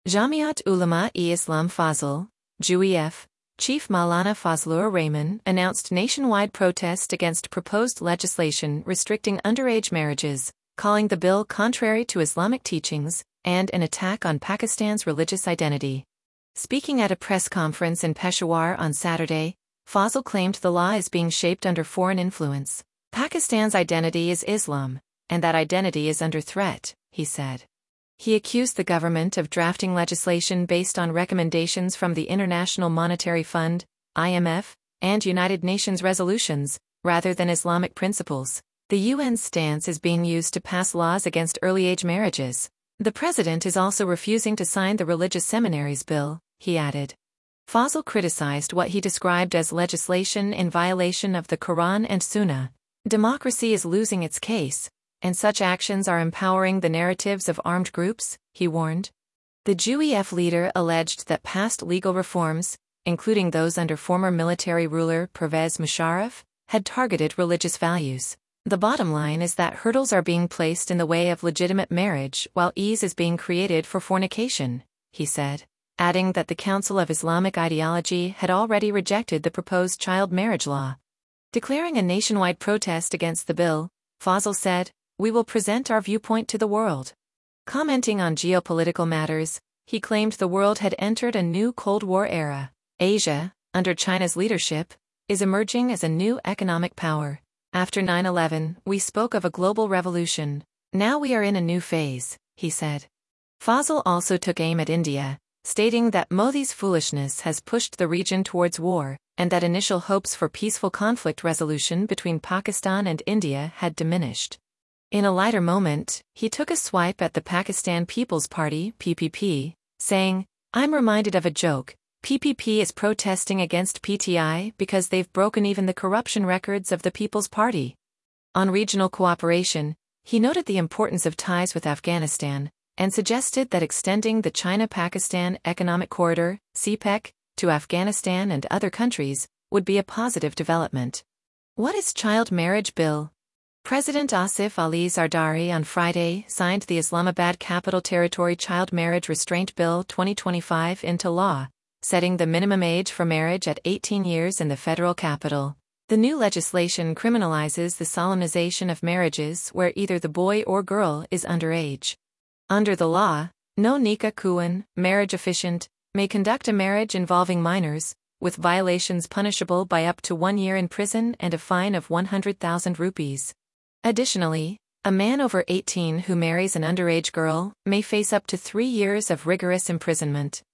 Jamiat Ulama-e-Islam Fazl, JUIF, Chief Maulana Fazlur Rahman announced nationwide protest against proposed legislation restricting underage marriages, calling the bill contrary to Islamic teachings and an attack on Pakistan's religious identity. Speaking at a press conference in Peshawar on Saturday, Fazl claimed the law is being shaped under foreign influence. Pakistan's identity is Islam, and that identity is under threat, he said. He accused the government of drafting legislation based on recommendations from the International Monetary Fund, IMF, and United Nations resolutions, rather than Islamic principles. The UN's stance is being used to pass laws against early-age marriages. The president is also refusing to sign the religious seminaries bill, he added. Fazl criticized what he described as legislation in violation of the Quran and Sunnah. Democracy is losing its case, and such actions are empowering the narratives of armed groups, he warned. The JUIF leader alleged that past legal reforms, including those under former military ruler Pervez Musharraf, had targeted religious values. The bottom line is that hurdles are being placed in the way of legitimate marriage while ease is being created for fornication, he said, adding that the Council of Islamic Ideology had already rejected the proposed child marriage law. Declaring a nationwide protest against the bill, Fazl said, "We will present our viewpoint to the world." Commenting on geopolitical matters, he claimed the world had entered a new Cold War era. Asia, under China's leadership, is emerging as a new economic power. After 9/11, we spoke of a global revolution. Now we are in a new phase, he said. Fazl also took aim at India, stating that Modi's foolishness has pushed the region towards war, and that initial hopes for peaceful conflict resolution between Pakistan and India had diminished. In a lighter moment, he took a swipe at the Pakistan People's Party (PPP), saying, "I'm reminded of a joke. PPP is protesting against PTI because they've broken even the corruption records of the People's Party." On regional cooperation, he noted the importance of ties with Afghanistan, and suggested that extending the China-Pakistan Economic Corridor, CPEC, to Afghanistan and other countries would be a positive development. What is child marriage bill? President Asif Ali Zardari on Friday signed the Islamabad Capital Territory Child Marriage Restraint Bill 2025 into law, setting the minimum age for marriage at 18 years in the federal capital. The new legislation criminalizes the solemnization of marriages where either the boy or girl is underage. Under the law, no nikah kuwan, marriage officiant, may conduct a marriage involving minors, with violations punishable by up to 1 year in prison and a fine of 100,000 rupees. Additionally, a man over 18 who marries an underage girl may face up to 3 years of rigorous imprisonment.